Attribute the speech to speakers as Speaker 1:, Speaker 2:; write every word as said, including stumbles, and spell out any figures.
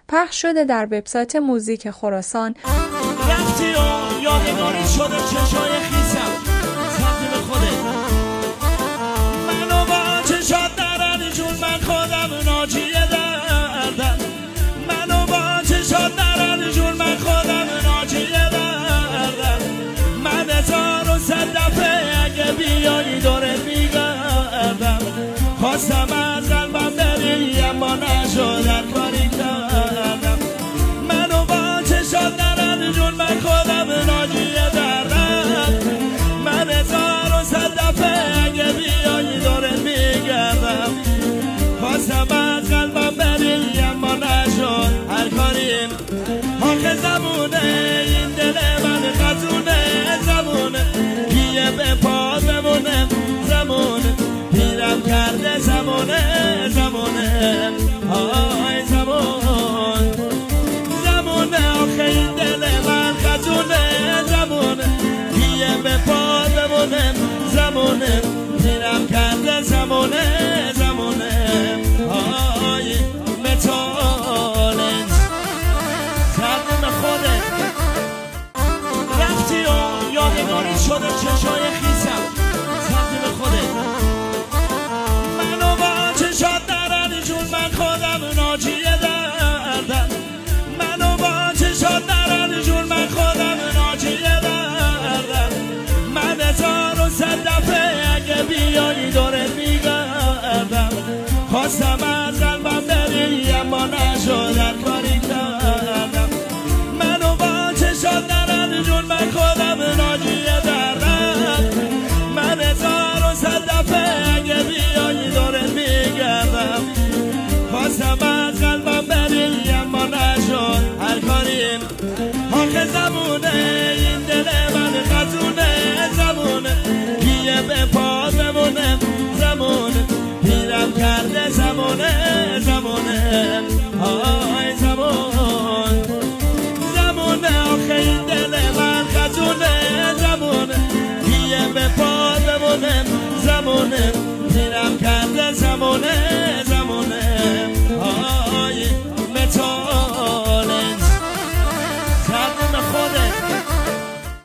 Speaker 1: پخش شده در وبسایت موزیک خراسان.
Speaker 2: رفتی و یادگاری شده چشای خیسم تقدیم خودت منو با چشات درانی جون من خودم ناجی دردم منو با چشات درانی جون من خودم ناجی دردم من هزار و صد دفعه اگه بیایی دورت میگردم خواستم از قلبم بری اما نشد هر کاری کردم منو با چشات درانی جون من خودم ناجی دردم من هزار و صد دفعه اگه بیایی دورت میگردم خواستم از قلبم بری اما نشد هر کاریم آخه زمونه این دل من خزونه زمونه کیه به پا بمونه زمونه پیرم کرده زمونه زمونه آی زمون زمونه آخه این دل من خزونه زمونه کیه به پا بمونه زمونه پیرم کرده زمونه زمونه آی متالنج تقدیم خودت رفتی و یادگاری شده چشای خیسم تقدیم خودت منو با چشات درانی جون من خودم ناجی دردم منو با چشات درانی جون من خودم ناجی دردم من هزار و صد دفعه اگه بیایی دورت میگردم خواستم از قلبم بری اما نشد هر کاری کردم منو با چشات درانی جون من خودم ناجی دردم من هزار و صد دفعه اگه بیایی دورت میگردم خواستم از قلبم بری اما نشد هر کاریم آخه زمونه این دل من خزونه زمونه کیه به پا بمونه زمونه پیرم کرده زمونه زمونه آی زمون زمونه آخه این دل من خزونه زمونه کیه به پا بمونه زمونه پیرم کرده زمونه